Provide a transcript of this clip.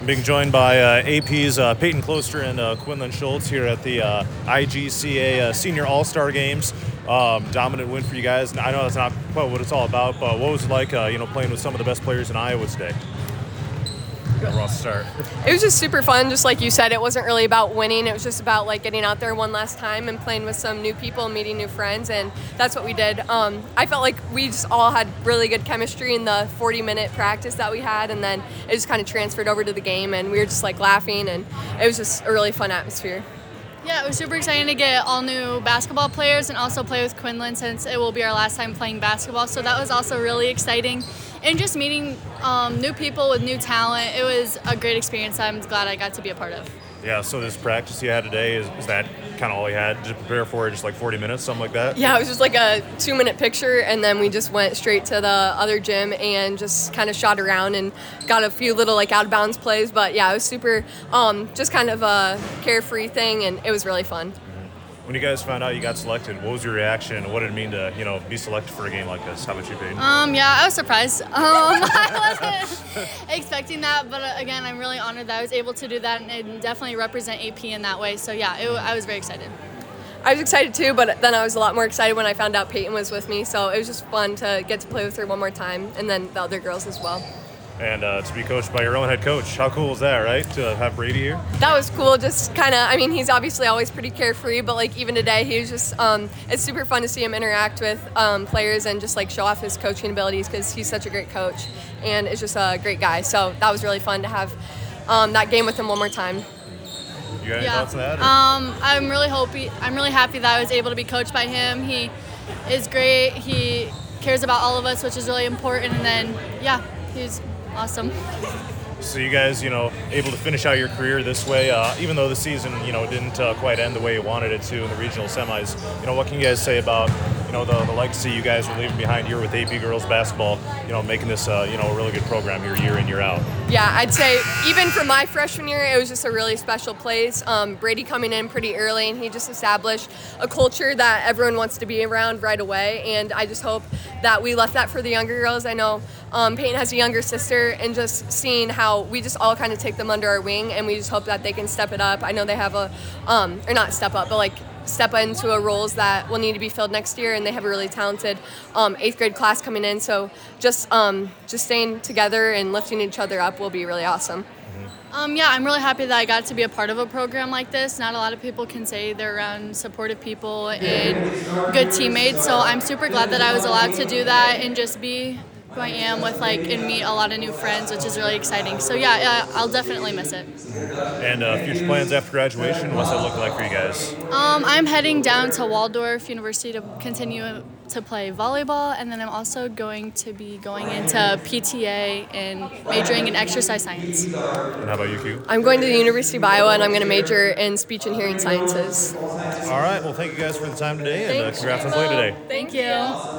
Being joined by AP's Peyton Closter and Quinlan Schultz here at the IGCA Senior All-Star Games. Dominant win for you guys. I know that's not quite what it's all about, but what was it like, playing with some of the best players in Iowa today? Rough start. It was just super fun. Just like you said, it wasn't really about winning. It was just about like getting out there one last time and playing with some new people, meeting new friends, and that's what we did. I felt like we just all had really good chemistry in the 40-minute practice that we had, and then it just kind of transferred over to the game, and we were just like laughing, and it was just a really fun atmosphere. Yeah, it was super exciting to get all new basketball players and also play with Quinlan since it will be our last time playing basketball. So that was also really exciting. And just meeting new people with new talent, it was a great experience I'm glad I got to be a part of. Yeah, so this practice you had today, is that kind of all you had to prepare for, just like 40 minutes, something like that? Yeah, it was just like a 2-minute picture, and then we just went straight to the other gym and just kind of shot around and got a few little like out-of-bounds plays. But yeah, it was super, just kind of a carefree thing, and it was really fun. When you guys found out you got selected, what was your reaction? What did it mean to, be selected for a game like this? How about you, Peyton? Yeah, I was surprised. I wasn't expecting that, but again, I'm really honored that I was able to do that and definitely represent AP in that way. So yeah, I was very excited. I was excited too, but then I was a lot more excited when I found out Peyton was with me. So it was just fun to get to play with her one more time, and then the other girls as well. And to be coached by your own head coach. How cool is that, right? To have Brady here? That was cool. Just kind of, he's obviously always pretty carefree, but like even today, he was just, it's super fun to see him interact with players and just like show off his coaching abilities because he's such a great coach and is just a great guy. So that was really fun to have that game with him one more time. You got any thoughts on that? I'm really happy that I was able to be coached by him. He is great. He cares about all of us, which is really important. And then, yeah, he's awesome. So you guys, able to finish out your career this way, even though the season, didn't quite end the way you wanted it to in the regional semis. What can you guys say about, the legacy you guys are leaving behind here with AP girls basketball, making this, a really good program here year in, year out? Yeah, I'd say even for my freshman year, it was just a really special place. Brady coming in pretty early, and he just established a culture that everyone wants to be around right away, and I just hope that we left that for the younger girls. I know Peyton has a younger sister, and just seeing how we just all kind of take them under our wing, and we just hope that they can step it up. I know they have a, or not step up, but like step into a roles that will need to be filled next year, and they have a really talented 8th grade class coming in. So just staying together and lifting each other up will be really awesome. Yeah, I'm really happy that I got to be a part of a program like this. Not a lot of people can say they're around supportive people and good teammates, so I'm super glad that I was allowed to do that and just be who I am with and meet a lot of new friends, which is really exciting. So yeah, I'll definitely miss it. And future plans after graduation, what's that look like for you guys? I'm heading down to Waldorf University to continue to play volleyball, and then I'm also going to be going into PTA and majoring in exercise science. And how about you, Q? I'm going to the University of Iowa, and I'm going to major in speech and hearing sciences. All right, well, thank you guys for the time today, and congrats on playing today. Thank you.